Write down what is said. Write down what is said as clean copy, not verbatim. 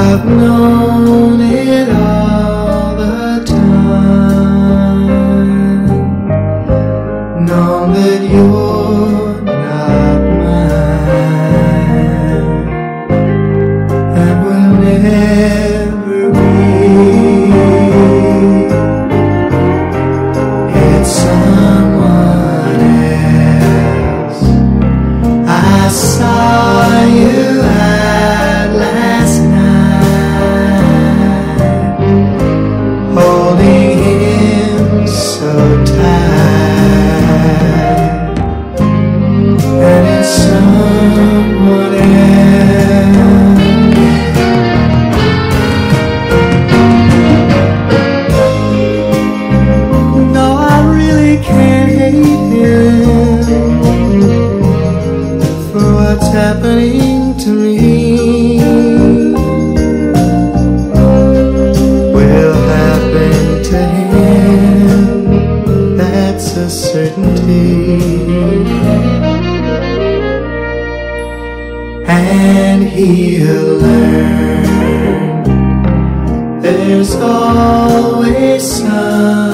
I've known it all the time, known that you're not mine, and will never be. It's someone else. I saw you out last night, holding him so tight, and it's someone else. No, I really can't hate him for what's happening to me. Will happen to him, that's a certainty. And he'll learn there's always some